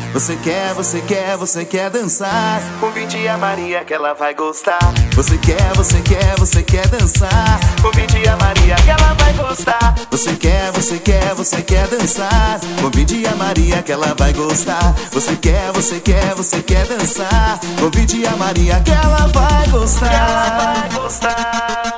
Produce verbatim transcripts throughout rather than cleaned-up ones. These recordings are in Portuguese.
Você quer, você quer, você quer dançar. Convide a Maria que ela vai gostar. Você quer, você quer, você quer dançar. Convide a Maria que ela vai gostar. Você quer, você quer, você quer dançar. Convide a Maria que ela vai gostar. Você quer, você quer, você quer dançar. Convide a Maria que ela vai gostar. Que ela vai gostar.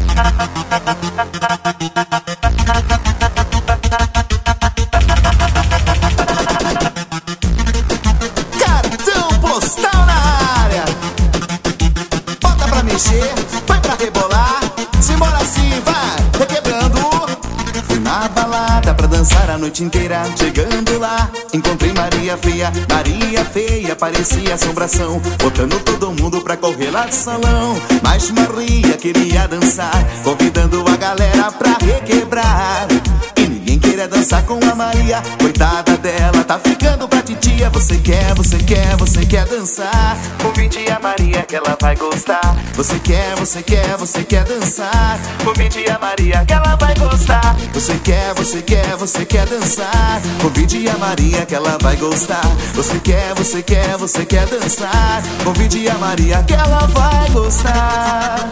Cartão postal na área. Bota pra mexer, vai pra rebolar. Simbora assim, vai, requebrando. Fui na balada pra dançar a noite inteira. Chegando lá, encontrei Maria feia. Maria feia, parecia assombração, botando todo mundo pra correr lá do salão. Mas Maria queria dançar, convidando a galera pra requebrar. E ninguém queria dançar com a Maria, coitada dela, tá ficando pra titia. Você quer, você quer, você quer dançar. Convide a Maria que ela vai gostar. Você quer, você quer, você quer dançar. Convide a Maria que ela vai gostar. Você quer, você quer, você quer dançar. Convide a Maria que ela vai gostar. Você quer, você quer, você quer dançar. Convide a Maria que ela vai gostar.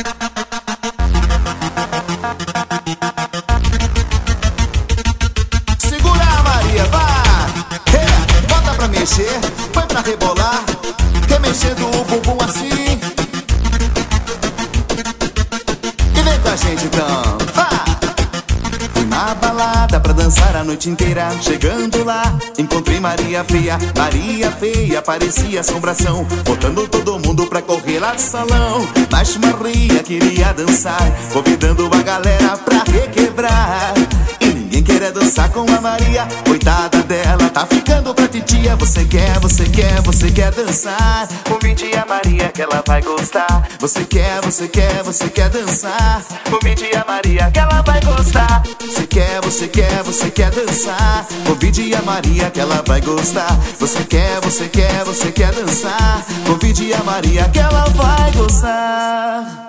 Segura a Maria, vai! Hey, bota pra mexer, põe pra rebolar. Quer mexer do bumbum assim? E vem com a gente então, vai! Fui na balada pra dançar a noite inteira. Chegando lá, encontrei Maria feia. Maria feia, parecia assombração, botando todo mundo pra correr lá do salão. Mas Maria queria dançar, convidando a galera pra requebrar. E ninguém queria dançar com a Maria, coitada dela, tá ficando pra titia. Você quer, você quer, você quer dançar. Convide a Maria que ela vai gostar. Você quer, você quer, você quer dançar. Convide a Maria que ela vai gostar. Você quer, você quer, você quer dançar. Convide a Maria que ela vai gostar. Você quer, você quer, você quer dançar. Convide a Maria que ela vai gostar.